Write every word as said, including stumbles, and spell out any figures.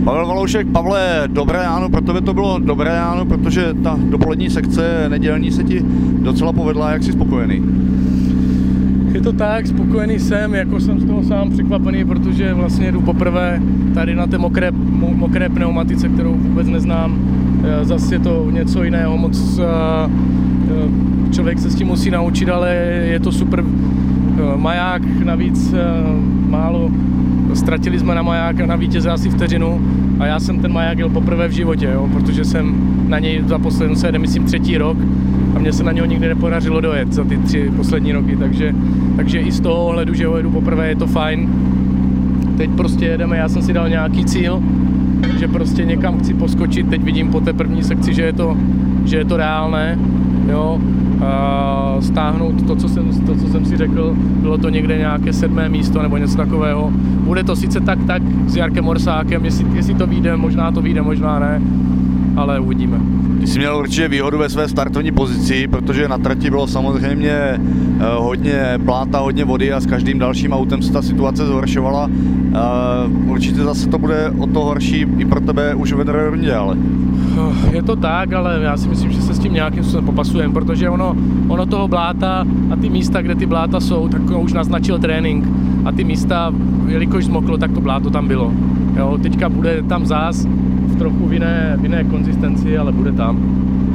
Pavel Valoušek, Pavle, dobré ráno, pro tebe to bylo dobré ráno, protože ta dopolední sekce nedělní se ti docela povedla, jak jsi spokojený? Je to tak, spokojený jsem, jako jsem z toho sám překvapený, protože vlastně jdu poprvé tady na té mokré, mokré pneumatice, kterou vůbec neznám. Zase je to něco jiného, moc člověk se s tím musí naučit, ale je to super maják, navíc málo, ztratili jsme na maják a na vítěze asi vteřinu a já jsem ten maják jel poprvé v životě, jo, protože jsem na něj za poslední, se jede, myslím, třetí rok a mně se na něho nikdy nepodařilo dojet za ty tři poslední roky, takže, takže i z toho ohledu, že ho jedu poprvé, je to fajn. Teď prostě jedeme, já jsem si dal nějaký cíl, že prostě někam chci poskočit, teď vidím po té první sekci, že je to, že je to reálné, jo, a stáhnout to co, jsem, to, co jsem si řekl, bylo to někde nějaké sedmé místo nebo něco takového. Bude to sice tak, tak s Jarkem Orsákem, jestli, jestli to vyjde, možná to vyjde, možná ne, ale uvidíme. Ty jsi měl určitě výhodu ve své startovní pozici, protože na trati bylo samozřejmě hodně bláta, hodně vody a s každým dalším autem se ta situace zhoršovala. Určitě zase to bude o to horší i pro tebe už ve druhé rundě, ale... Je to tak, ale já si myslím, že se s tím nějakým způsobem popasujeme, protože ono, ono toho bláta a ty místa, kde ty bláta jsou, tak už naznačil trénink a ty místa, jelikož zmoklo, tak to bláto tam bylo. Jo, teďka bude tam zás v trochu v jiné, v jiné konzistenci, ale bude tam.